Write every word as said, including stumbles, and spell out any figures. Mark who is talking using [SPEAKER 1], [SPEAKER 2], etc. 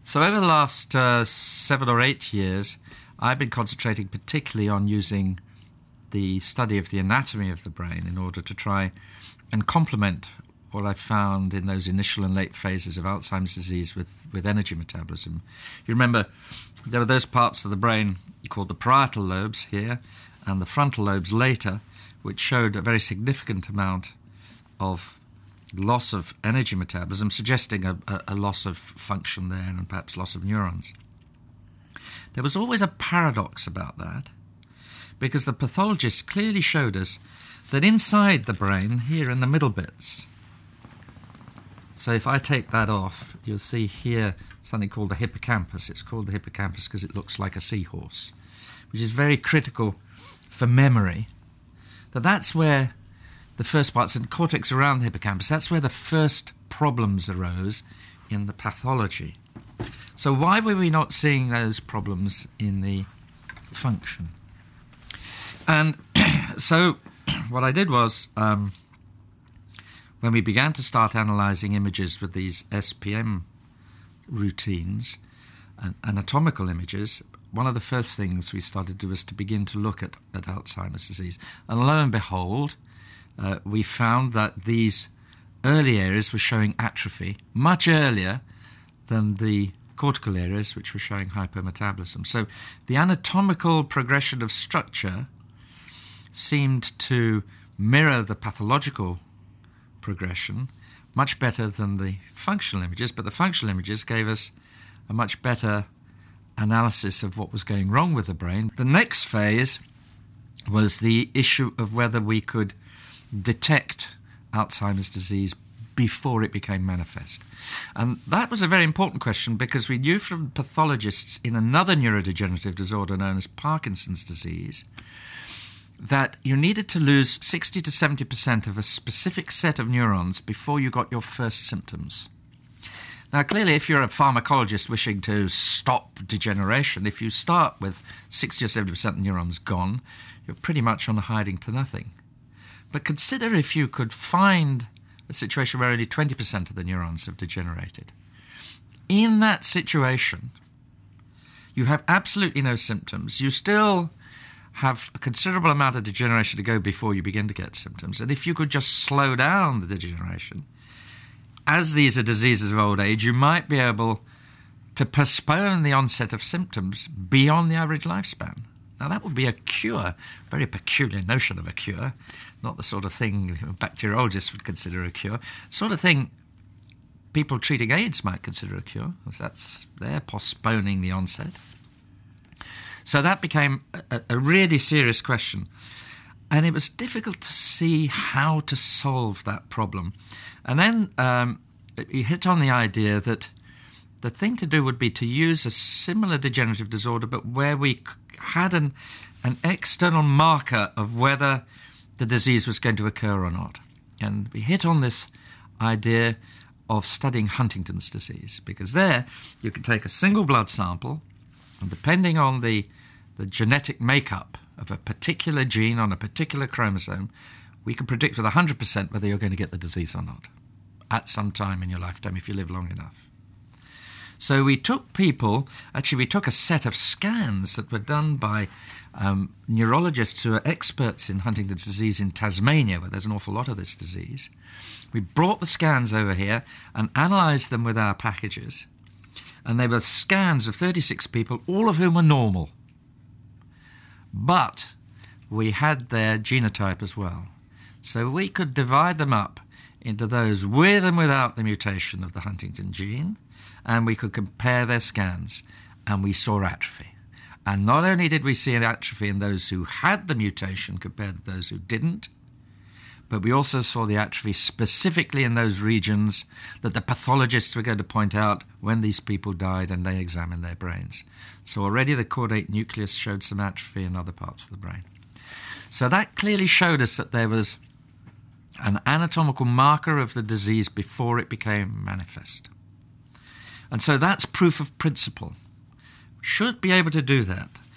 [SPEAKER 1] So over the last uh, seven or eight years, I've been concentrating particularly on using the study of the anatomy of the brain in order to try and complement what I found in those initial and late phases of Alzheimer's disease with, with energy metabolism. You remember there are those parts of the brain called the parietal lobes here and the frontal lobes later, which showed a very significant amount of loss of energy metabolism, suggesting a, a, a loss of function there and perhaps loss of neurons. There was always a paradox about that, because the pathologists clearly showed us that inside the brain, here in the middle bits, so if I take that off, you'll see here something called the hippocampus. It's called the hippocampus because it looks like a seahorse, which is very critical for memory. That that's where the first parts and cortex around the hippocampus, that's where the first problems arose in the pathology. So why were we not seeing those problems in the function? And so what I did was, um, when we began to start analysing images with these S P M routines, and anatomical images, one of the first things we started to do was to begin to look at, at Alzheimer's disease. And lo and behold, uh, we found that these early areas were showing atrophy much earlier than the cortical areas, which were showing hypometabolism. So the anatomical progression of structure seemed to mirror the pathological progression much better than the functional images, but the functional images gave us a much better analysis of what was going wrong with the brain. The next phase was the issue of whether we could detect Alzheimer's disease before it became manifest. And that was a very important question, because we knew from pathologists in another neurodegenerative disorder known as Parkinson's disease that you needed to lose sixty to seventy percent of a specific set of neurons before you got your first symptoms. Now, clearly, if you're a pharmacologist wishing to stop degeneration, if you start with sixty or seventy percent of neurons gone, you're pretty much on a hiding to nothing. But consider if you could find a situation where only twenty percent of the neurons have degenerated. In that situation, you have absolutely no symptoms. You still have a considerable amount of degeneration to go before you begin to get symptoms. And if you could just slow down the degeneration, as these are diseases of old age, you might be able to postpone the onset of symptoms beyond the average lifespan. Now, that would be a cure, very peculiar notion of a cure, not the sort of thing bacteriologists would consider a cure, sort of thing people treating AIDS might consider a cure, because that's, they're postponing the onset. So that became a, a really serious question. And it was difficult to see how to solve that problem. And then um, you hit on the idea that the thing to do would be to use a similar degenerative disorder, but where we had an, an external marker of whether the disease was going to occur or not. And we hit on this idea of studying Huntington's disease, because there you can take a single blood sample, and depending on the, the genetic makeup of a particular gene on a particular chromosome, we can predict with one hundred percent whether you're going to get the disease or not at some time in your lifetime if you live long enough. So we took people, actually we took a set of scans that were done by um, neurologists who are experts in Huntington's disease in Tasmania, where there's an awful lot of this disease. We brought the scans over here and analysed them with our packages. And they were scans of thirty-six people, all of whom were normal. But we had their genotype as well. So we could divide them up into those with and without the mutation of the Huntington gene, and we could compare their scans, and we saw atrophy. And not only did we see an atrophy in those who had the mutation compared to those who didn't, but we also saw the atrophy specifically in those regions that the pathologists were going to point out when these people died and they examined their brains. So already the caudate nucleus showed some atrophy in other parts of the brain. So that clearly showed us that there was an anatomical marker of the disease before it became manifest. And so that's proof of principle. We should be able to do that.